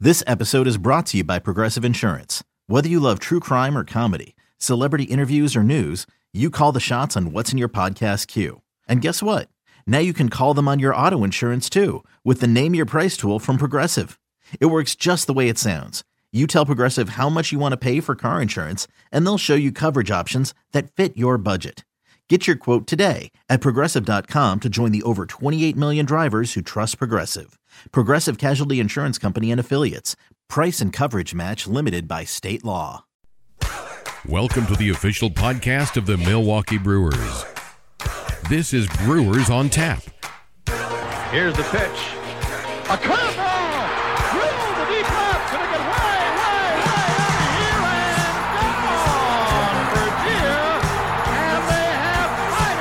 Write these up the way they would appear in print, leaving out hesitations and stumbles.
This episode is brought to you by Progressive Insurance. Whether you love true crime or comedy, celebrity interviews or news, you call the shots on what's in your podcast queue. And guess what? Now you can call them on your auto insurance too with the Name Your Price tool from Progressive. It works just the way it sounds. You tell Progressive how much you want to pay for car insurance, and they'll show you coverage options that fit your budget. Get your quote today at Progressive.com to join the over 28 million drivers who trust Progressive. Progressive Casualty Insurance Company and Affiliates. Price and coverage match limited by state law. Welcome to the official podcast of the Milwaukee Brewers. This is Brewers on Tap. Here's the pitch. A curveball! Through the deep left. Gonna get way out of here and gone for deer. And they have tied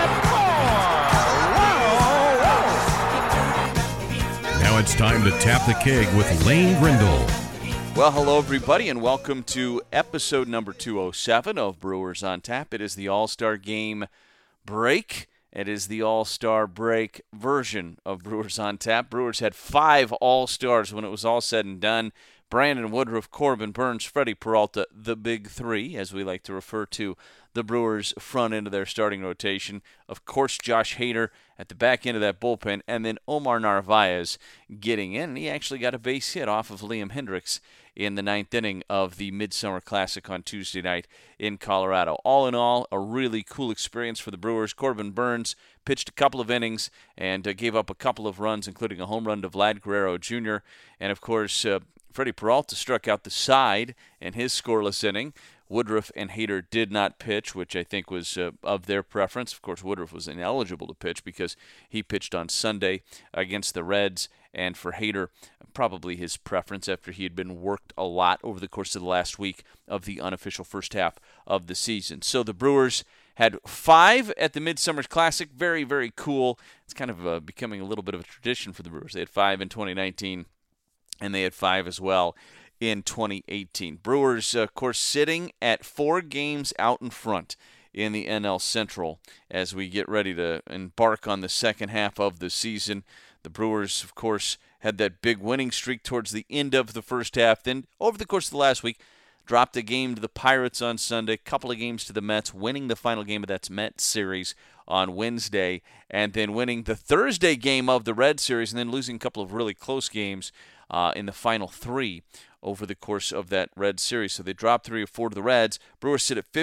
it at 4. Wow! Now it's time to tap the keg with Lane Grindle. Well, hello, everybody, and welcome to episode number 207 of Brewers on Tap. It is the All-Star Game break. It is the All-Star break version of Brewers on Tap. Brewers had 5 All-Stars when it was all said and done. Brandon Woodruff, Corbin Burnes, Freddie Peralta, the Big Three, as we like to refer to the Brewers' front end of their starting rotation. Of course, Josh Hader at the back end of that bullpen, and then Omar Narvaez getting in. And he actually got a base hit off of Liam Hendriks in the 9th inning of the Midsummer Classic on Tuesday night in Colorado. All in all, a really cool experience for the Brewers. Corbin Burnes pitched a couple of innings and gave up a couple of runs, including a home run to Vlad Guerrero Jr. And, of course, Freddie Peralta struck out the side in his scoreless inning. Woodruff and Hader did not pitch, which I think was of their preference. Of course, Woodruff was ineligible to pitch because he pitched on Sunday against the Reds. And for Hader, probably his preference after he had been worked a lot over the course of the last week of the unofficial first half of the season. So the Brewers had 5 at the Midsummer Classic. Very, very cool. It's kind of becoming a little bit of a tradition for the Brewers. They had 5 in 2019, and they had 5 as well in 2018. Brewers, of course, sitting at 4 games out in front in the NL Central as we get ready to embark on the second half of the season. The Brewers, of course, had that big winning streak towards the end of the first half. Then, over the course of the last week, dropped a game to the Pirates on Sunday, a couple of games to the Mets, winning the final game of that Mets series on Wednesday, and then winning the Thursday game of the Red series, and then losing a couple of really close games in the final 3 over the course of that Red series. So they dropped 3 or 4 to the Reds. Brewers sit at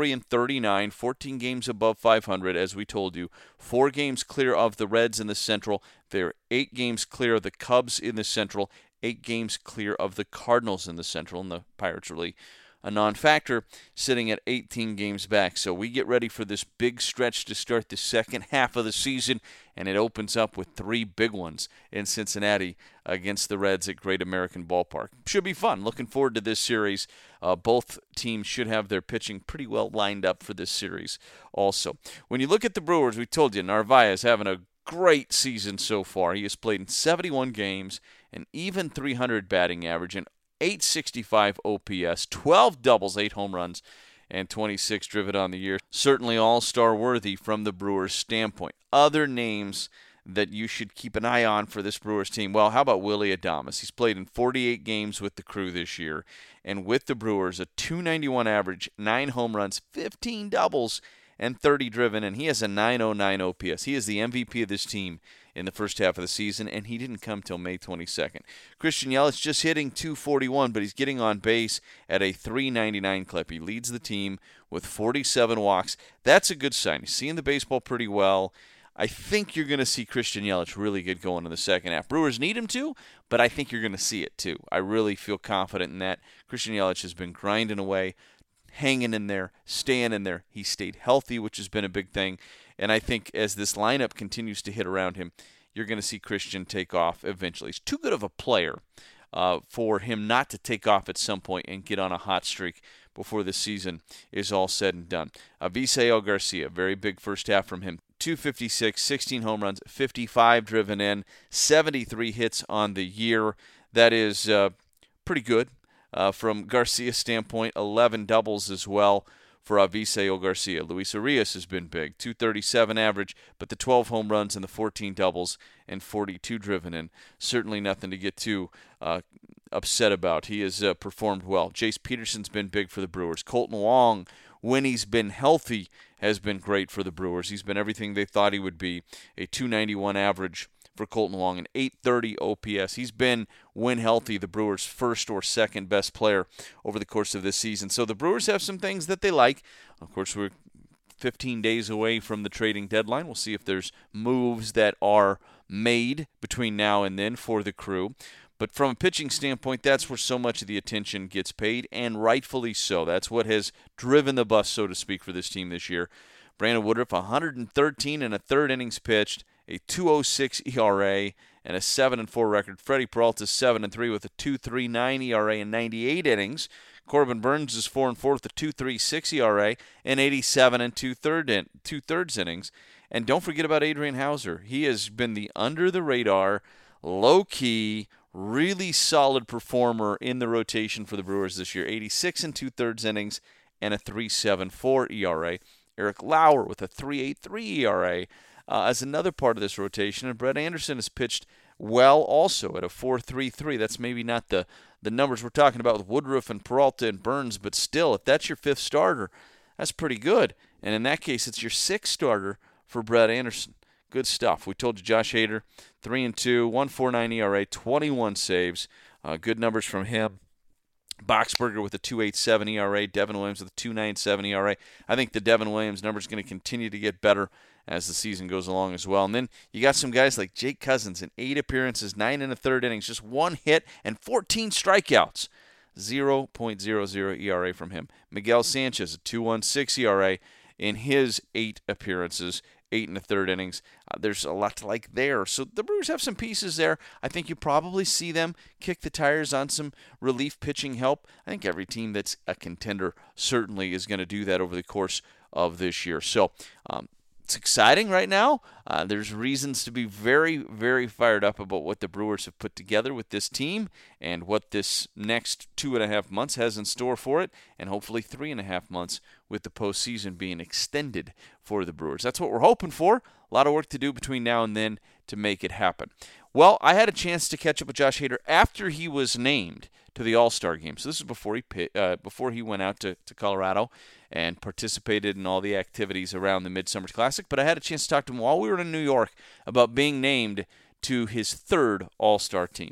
53-39, 14 games above 500, as we told you. 4 games clear of the Reds in the Central. They're 8 games clear of the Cubs in the Central, 8 games clear of the Cardinals in the Central, and the Pirates really a non-factor, sitting at 18 games back. So we get ready for this big stretch to start the second half of the season, and it opens up with 3 big ones in Cincinnati against the Reds at Great American Ballpark. Should be fun. Looking forward to this series. Both teams should have their pitching pretty well lined up for this series also. When you look at the Brewers, we told you Narvaez having a great season so far. He has played in 71 games, an even .300 batting average, and .865 OPS, 12 doubles, 8 home runs, and 26 driven on the year. Certainly all-star worthy from the Brewers' standpoint. Other names that you should keep an eye on for this Brewers team, well, how about Willy Adames? He's played in 48 games with the crew this year, and with the Brewers, a .291 average, 9 home runs, 15 doubles, and 30 driven, and he has a .909 OPS. He is the MVP of this team in the first half of the season, and he didn't come till May 22nd. Christian Yelich just hitting .241, but he's getting on base at a .399 clip. He leads the team with 47 walks. That's a good sign. He's seeing the baseball pretty well. I think you're going to see Christian Yelich really get going in the second half. Brewers need him to, but I think you're going to see it too. I really feel confident in that. Christian Yelich has been grinding away, hanging in there, staying in there. He stayed healthy, which has been a big thing. And I think as this lineup continues to hit around him, you're going to see Christian take off eventually. He's too good of a player for him not to take off at some point and get on a hot streak before the season is all said and done. Avisail Garcia, very big first half from him. 256, 16 home runs, 55 driven in, 73 hits on the year. That is pretty good from Garcia's standpoint. 11 doubles as well for Avisail Garcia. Luis Urias has been big, 237 average, but the 12 home runs and the 14 doubles and 42 driven in. Certainly nothing to get too upset about. He has performed well. Jace Peterson's been big for the Brewers. Colton Wong, when he's been healthy, has been great for the Brewers. He's been everything they thought he would be. A .291 average for Colton Wong, an .830 OPS. He's been, when healthy, the Brewers' first or second best player over the course of this season. So the Brewers have some things that they like. Of course, we're 15 days away from the trading deadline. We'll see if there's moves that are made between now and then for the Crew. But from a pitching standpoint, that's where so much of the attention gets paid, and rightfully so. That's what has driven the bus, so to speak, for this team this year. Brandon Woodruff, 113 and a third innings pitched, a .206 ERA, and a 7-4 record. Freddie Peralta, 7-3 with a .239 ERA in 98 innings. Corbin Burns is 4-4 with a .236 ERA and 87 and two-thirds innings. And don't forget about Adrian Hauser. He has been the under-the-radar, low-key, really solid performer in the rotation for the Brewers this year. 86 and two-thirds innings and a .374 ERA. Eric Lauer with a .383 ERA as another part of this rotation. And Brett Anderson has pitched well also at a .433. That's maybe not the numbers we're talking about with Woodruff and Peralta and Burns, but still, if that's your fifth starter, that's pretty good. And in that case, it's your sixth starter for Brett Anderson. Good stuff. We told you Josh Hader, 3-2, 1.49 ERA, 21 saves. Good numbers from him. Boxberger with a .287 ERA, Devin Williams with a .297 ERA. I think the Devin Williams number is going to continue to get better as the season goes along as well. And then you got some guys like Jake Cousins in 8 appearances, 9 1/3 innings, just 1 hit and 14 strikeouts. 0.00 ERA from him. Miguel Sanchez, a .216 ERA in his 8 appearances, 8 1/3 innings. There's a lot to like there. So the Brewers have some pieces there. I think you probably see them kick the tires on some relief pitching help. I think every team that's a contender certainly is going to do that over the course of this year. So it's exciting right now. There's reasons to be very, very fired up about what the Brewers have put together with this team and what this next 2.5 months has in store for it, and hopefully 3.5 months with the postseason being extended for the Brewers. That's what we're hoping for. A lot of work to do between now and then to make it happen. Well, I had a chance to catch up with Josh Hader after he was named to the All-Star game. So this is before he went out to Colorado and participated in all the activities around the Midsummer Classic. But I had a chance to talk to him while we were in New York about being named to his 3rd All-Star team.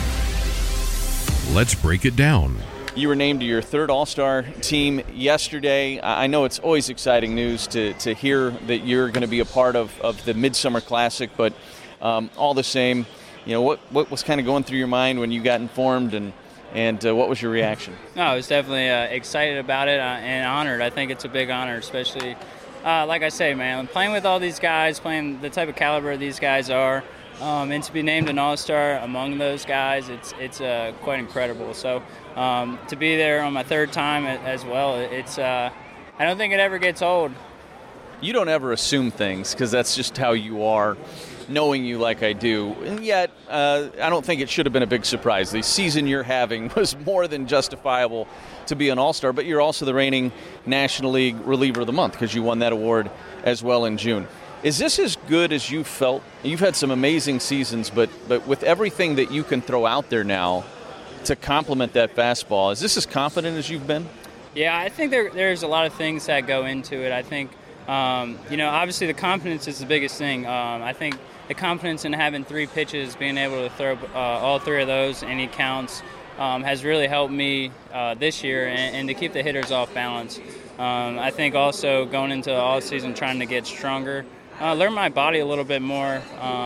Let's break it down. You were named to your 3rd All-Star team yesterday. I know it's always exciting news to hear that you're going to be a part of the Midsummer Classic, but all the same, you know, what was kind of going through your mind when you got informed, and what was your reaction? No, I was definitely excited about it and honored. I think it's a big honor, especially, like I say, man, playing with all these guys, playing the type of caliber these guys are, and to be named an All-Star among those guys, it's quite incredible. So to be there on my 3rd time as well, it's I don't think it ever gets old. You don't ever assume things because that's just how you are, knowing you like I do. And yet, I don't think it should have been a big surprise. The season you're having was more than justifiable to be an All-Star, but you're also the reigning National League Reliever of the Month because you won that award as well in June. Is this as good as you felt? You've had some amazing seasons, but with everything that you can throw out there now to complement that fastball, is this as confident as you've been? Yeah, I think there's a lot of things that go into it. I think, obviously the confidence is the biggest thing. I think the confidence in having 3 pitches, being able to throw all 3 of those, any counts, has really helped me this year and to keep the hitters off balance. I think also going into the offseason trying to get stronger, learn my body a little bit more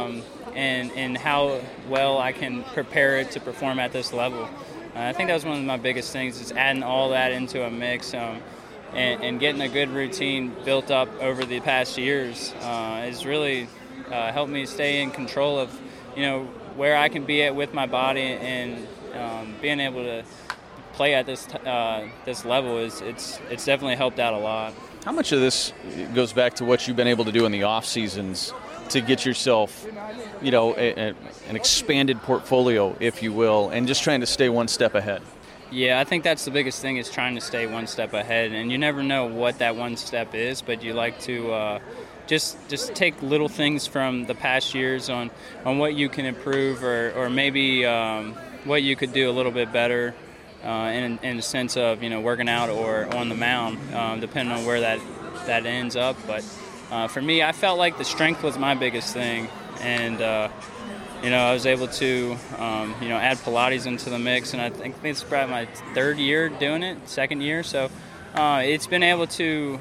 and how well I can prepare it to perform at this level. I think that was one of my biggest things, is adding all that into a mix and getting a good routine built up over the past years has really helped me stay in control of, where I can be at with my body, and being able to play at this level it's definitely helped out a lot. How much of this goes back to what you've been able to do in the off seasons to get yourself, an expanded portfolio, if you will, and just trying to stay one step ahead? Yeah, I think that's the biggest thing, is trying to stay one step ahead, and you never know what that one step is, but you like to just take little things from the past years on what you can improve, or maybe what you could do a little bit better in the sense of, working out or on the mound, depending on where that ends up. But for me, I felt like the strength was my biggest thing. And, I was able to, add Pilates into the mix. And I think it's probably my second year. So it's been able to,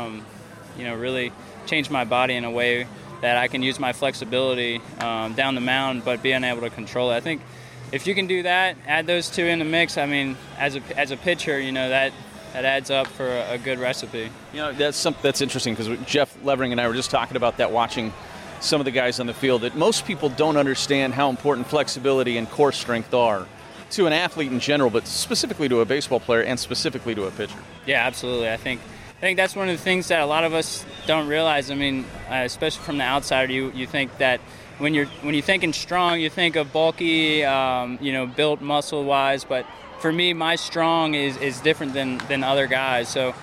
really change my body in a way that I can use my flexibility down the mound, but being able to control it. I think if you can do that, add those two in the mix, I mean, as a pitcher, that adds up for a good recipe. That's something that's interesting, because Jeff Levering and I were just talking about that, watching some of the guys on the field, that most people don't understand how important flexibility and core strength are to an athlete in general, but specifically to a baseball player and specifically to a pitcher. Yeah, absolutely. I think that's one of the things that a lot of us don't realize. I mean, especially from the outsider, you think that when you're thinking strong, you think of bulky, built muscle-wise. But for me, my strong is different than other guys. So,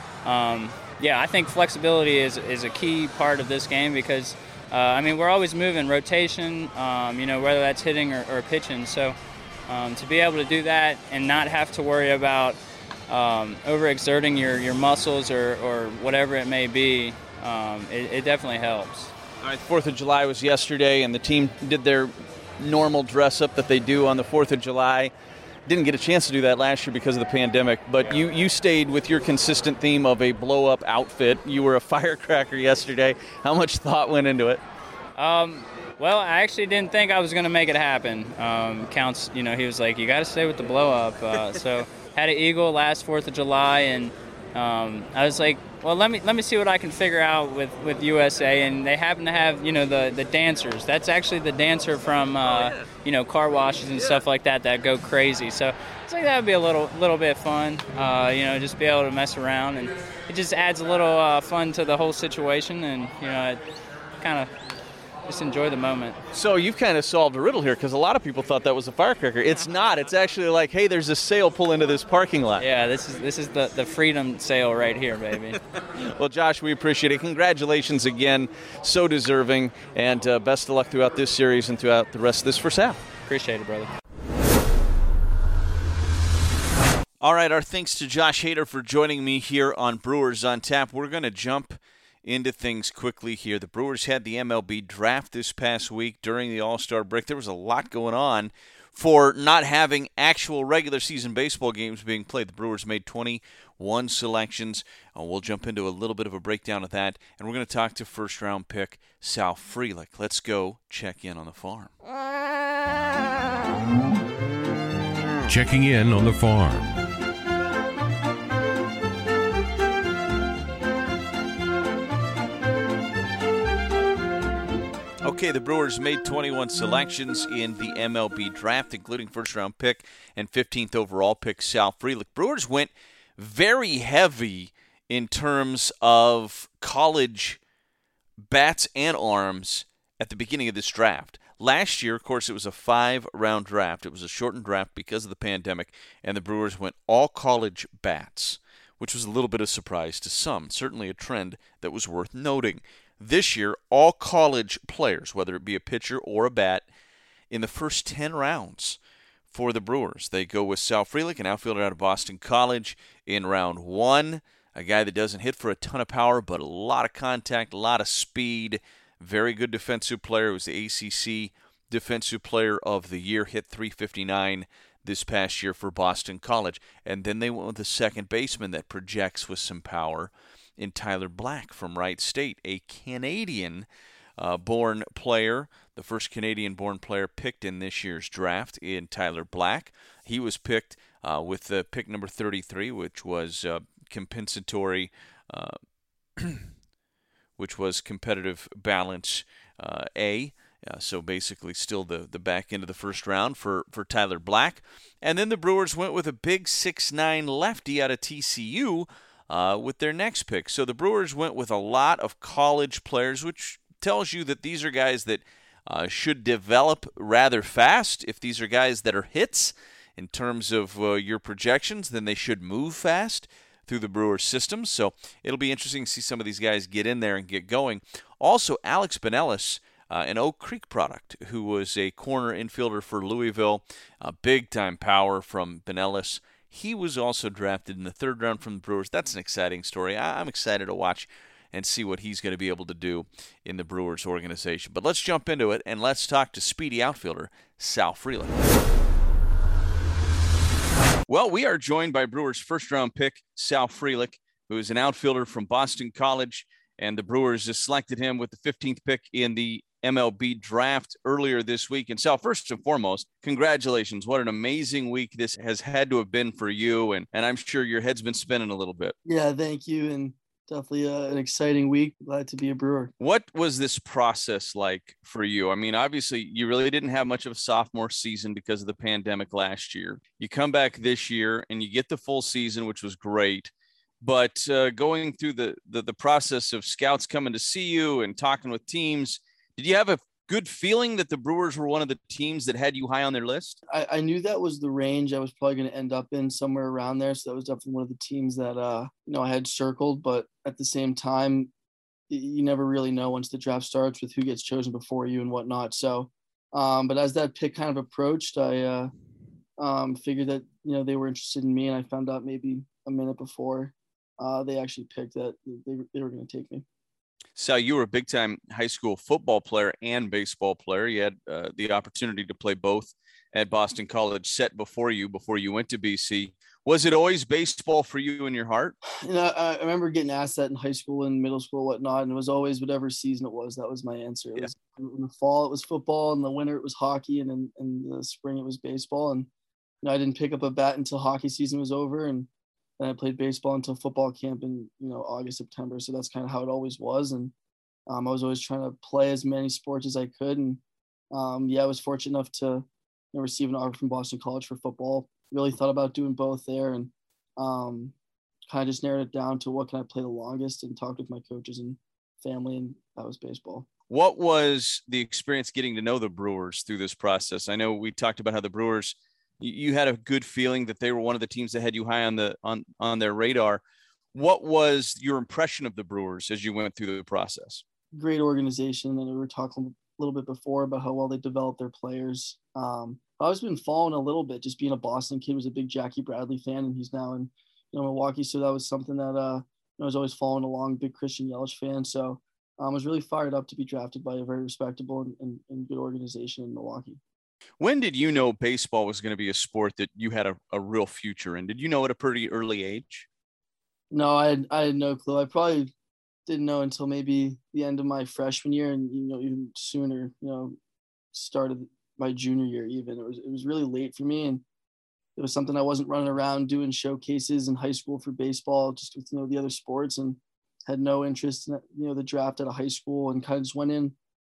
I think flexibility is a key part of this game, because, we're always moving, rotation, whether that's hitting or pitching. So to be able to do that and not have to worry about overexerting your muscles or whatever it may be, it definitely helps. All right, 4th of July was yesterday, and the team did their normal dress-up that they do on the 4th of July. Didn't get a chance to do that last year because of the pandemic, but you stayed with your consistent theme of a blow-up outfit. You were a firecracker yesterday. How much thought went into it? Well, I actually didn't think I was going to make it happen. Counts, he was like, you got to stay with the blow-up. So had an eagle last 4th of July, and I was like, well, let me see what I can figure out with USA, and they happen to have the dancers. That's actually the dancer from car washes and stuff like that go crazy. So it's like that would be a little bit fun, just be able to mess around, and it just adds a little fun to the whole situation, and it kind of just enjoy the moment. So you've kind of solved a riddle here, because a lot of people thought that was a firecracker. It's not. It's actually like, hey, there's a sail pull into this parking lot. Yeah, this is the freedom sail right here, baby. Well, Josh, we appreciate it. Congratulations again. So deserving. And best of luck throughout this series and throughout the rest of this first half. Appreciate it, brother. All right, our thanks to Josh Hader for joining me here on Brewers on Tap. We're going to jump into things quickly here. The Brewers had the MLB draft this past week during the All-Star break. There was a lot going on for not having actual regular season baseball games being played. The Brewers made 21 selections. We'll jump into a little bit of a breakdown of that, and we're going to talk to first-round pick Sal Frelick. Let's go check in on the farm. Checking in on the farm. Okay, the Brewers made 21 selections in the MLB draft, including first-round pick and 15th overall pick Sal Frelick. Brewers went very heavy in terms of college bats and arms at the beginning of this draft. Last year, of course, it was a 5-round draft. It was a shortened draft because of the pandemic, and the Brewers went all college bats, which was a little bit of a surprise to some, certainly a trend that was worth noting. This year, all college players, whether it be a pitcher or a bat, in the first 10 rounds for the Brewers. They go with Sal Frelick, an outfielder out of Boston College, in round 1. A guy that doesn't hit for a ton of power, but a lot of contact, a lot of speed. Very good defensive player. He was the ACC Defensive Player of the Year, hit .359 this past year for Boston College. And then they went with a second baseman that projects with some power in Tyler Black from Wright State, a Canadian-born player, the first Canadian-born player picked in this year's draft in Tyler Black. He was picked with the pick number 33, which was compensatory, which was competitive balance A. So basically still the back end of the first round for Tyler Black. And then the Brewers went with a big 6'9 lefty out of TCU, with their next pick. So the Brewers went with a lot of college players, which tells you that these are guys that should develop rather fast. If these are guys that are hits in terms of your projections, then they should move fast through the Brewers system. So it'll be interesting to see some of these guys get in there and get going. Also, Alex Binelas an Oak Creek product, who was a corner infielder for Louisville, a big-time power from Pinellas. He was also drafted in the 3rd round from the Brewers. That's an exciting story. I'm excited to watch and see what he's going to be able to do in the Brewers organization. But let's jump into it, and let's talk to speedy outfielder Sal Frelick. Well, we are joined by Brewers' first-round pick, Sal Frelick, who is an outfielder from Boston College, and the Brewers just selected him with the 15th pick in the MLB draft earlier this week. And Sal, first and foremost, congratulations. What an amazing week this has had to have been for you, and I'm sure your head's been spinning a little bit. Yeah, thank you, and definitely an exciting week. Glad to be a Brewer. What was this process like for you? I mean, obviously, you really didn't have much of a sophomore season because of the pandemic last year. You come back this year and you get the full season, which was great. But going through the process of scouts coming to see you and talking with teams, did you have a good feeling that the Brewers were one of the teams that had you high on their list? I knew that was the range I was probably going to end up in, somewhere around there. So that was definitely one of the teams that, I had circled. But at the same time, you never really know once the draft starts with who gets chosen before you and whatnot. So, but as that pick kind of approached, I figured that, they were interested in me, and I found out maybe a minute before they actually picked that they were going to take me. So you were a big-time high school football player and baseball player. You had the opportunity to play both at Boston College set before you went to BC. Was it always baseball for you in your heart? I remember getting asked that in high school and middle school, whatnot, and it was always whatever season it was. That was my answer. It was, in the fall, it was football. In the winter, it was hockey. And in the spring, it was baseball. And I didn't pick up a bat until hockey season was over. And I played baseball until football camp in, August, September. So that's kind of how it always was. And I was always trying to play as many sports as I could. And I was fortunate enough to receive an offer from Boston College for football. Really thought about doing both there, and kind of just narrowed it down to what can I play the longest, and talked with my coaches and family, and that was baseball. What was the experience getting to know the Brewers through this process? I know we talked about how the Brewers, you had a good feeling that they were one of the teams that had you high on their radar. What was your impression of the Brewers as you went through the process? Great organization, and we were talking a little bit before about how well they developed their players. I've always been following a little bit, just being a Boston kid. Was a big Jackie Bradley fan, and he's now in Milwaukee. So that was something that I was always following along. Big Christian Yelich fan. So I was really fired up to be drafted by a very respectable and good organization in Milwaukee. When did you know baseball was going to be a sport that you had a real future in? Did you know at a pretty early age? No, I had no clue. I probably didn't know until maybe the end of my freshman year, and even sooner. Started my junior year even. It was really late for me, and it was something I wasn't running around doing showcases in high school for baseball, just with the other sports, and had no interest in the draft out of high school, and kind of just went in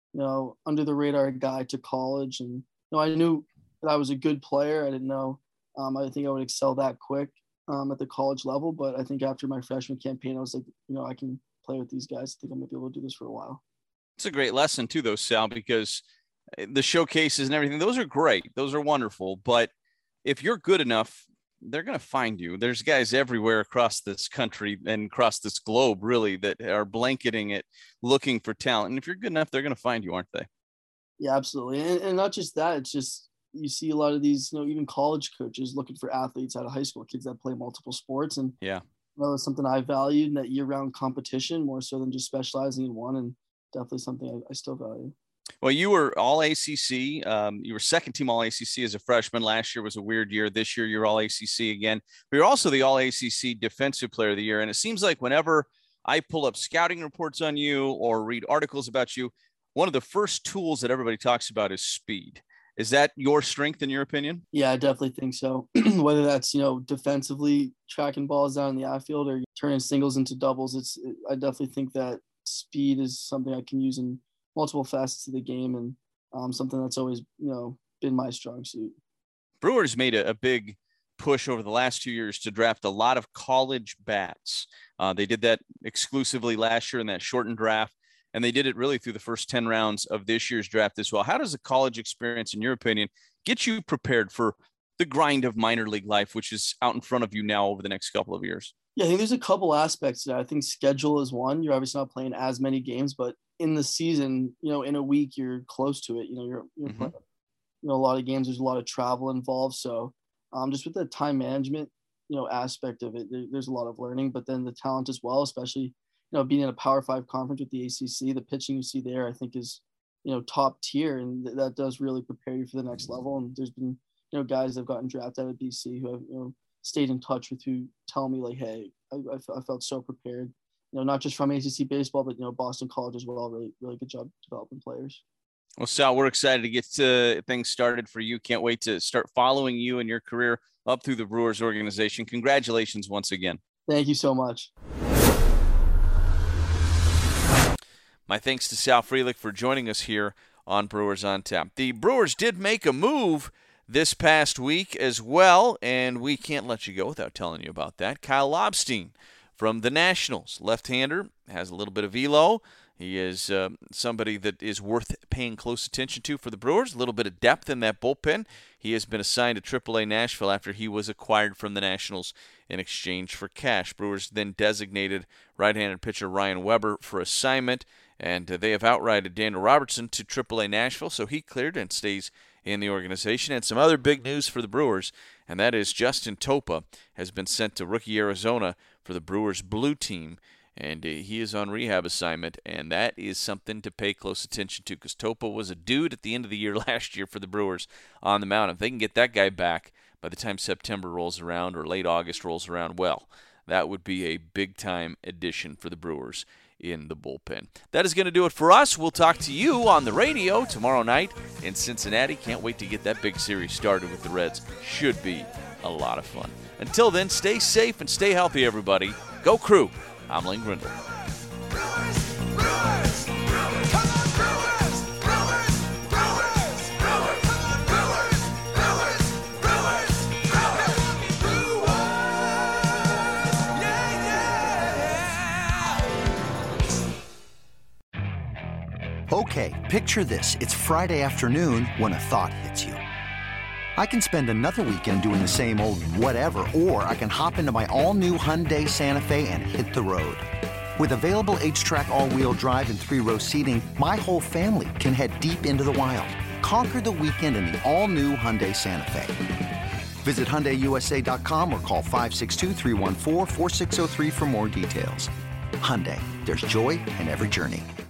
under the radar guy to college. And I knew that I was a good player. I didn't know I think I would excel that quick at the college level, but I think after my freshman campaign I was like, I can play with these guys. I think I'm gonna be able to do this for a while. It's a great lesson too, though, Sal, because the showcases and everything, those are great. Those are wonderful. But if you're good enough, they're going to find you. There's guys everywhere across this country and across this globe, really, that are blanketing it, looking for talent. And if you're good enough, they're going to find you, aren't they? Yeah, absolutely. And not just that, it's just, you see a lot of these, even college coaches looking for athletes out of high school, kids that play multiple sports. And yeah, that was something I valued, in that year-round competition, more so than just specializing in one, and definitely something I still value. Well, you were all ACC. You were second team all ACC as a freshman. Last year was a weird year. This year you're all ACC again. But you're also the all ACC defensive player of the year. And it seems like whenever I pull up scouting reports on you or read articles about you, one of the first tools that everybody talks about is speed. Is that your strength in your opinion? Yeah, I definitely think so. Whether that's, defensively tracking balls down in the outfield or turning singles into doubles, I definitely think that speed is something I can use in multiple facets of the game, and something that's always, been my strong suit. Brewers made a big push over the last 2 years to draft a lot of college bats. They did that exclusively last year in that shortened draft, and they did it really through the first 10 rounds of this year's draft as well. How does the college experience, in your opinion, get you prepared for the grind of minor league life, which is out in front of you now over the next couple of years? Yeah, I think there's a couple aspects to that. I think schedule is one. You're obviously not playing as many games, but in the season, in a week you're close to it. You're playing, a lot of games. There's a lot of travel involved. So just with the time management, aspect of it, there's a lot of learning. But then the talent as well, especially being in a Power 5 conference with the ACC, the pitching you see there, I think is top tier, and that does really prepare you for the next level. And there's been guys that have gotten drafted out of BC who have stayed in touch with, who tell me like, hey, I felt so prepared. Not just from ACC baseball, but Boston College as well. Really, really good job developing players. Well, Sal, we're excited to get things started for you. Can't wait to start following you and your career up through the Brewers organization. Congratulations once again. Thank you so much. My thanks to Sal Frelick for joining us here on Brewers on Tap. The Brewers did make a move this past week as well, and we can't let you go without telling you about that. Kyle Lobstein from the Nationals, left-hander, has a little bit of velo. He is somebody that is worth paying close attention to for the Brewers. A little bit of depth in that bullpen. He has been assigned to AAA Nashville after he was acquired from the Nationals in exchange for cash. Brewers then designated right-handed pitcher Ryan Weber for assignment, and they have outrighted Daniel Robertson to AAA Nashville, so he cleared and stays in the organization. And some other big news for the Brewers, and that is Justin Topa has been sent to Rookie Arizona for the Brewers blue team, and he is on rehab assignment, and that is something to pay close attention to, because Topa was a dude at the end of the year last year for the Brewers on the mound. If they can get that guy back by the time September rolls around or late August rolls around, well, that would be a big-time addition for the Brewers in the bullpen. That is going to do it for us. We'll talk to you on the radio tomorrow night in Cincinnati. Can't wait to get that big series started with the Reds. Should be a lot of fun. Until then, stay safe and stay healthy, everybody. Go Crew. I'm Lane Grindle. Okay, picture this. It's Friday afternoon when a thought hits you. I can spend another weekend doing the same old whatever, or I can hop into my all-new Hyundai Santa Fe and hit the road. With available H-Track all-wheel drive and 3-row seating, my whole family can head deep into the wild. Conquer the weekend in the all-new Hyundai Santa Fe. Visit HyundaiUSA.com or call 562-314-4603 for more details. Hyundai, there's joy in every journey.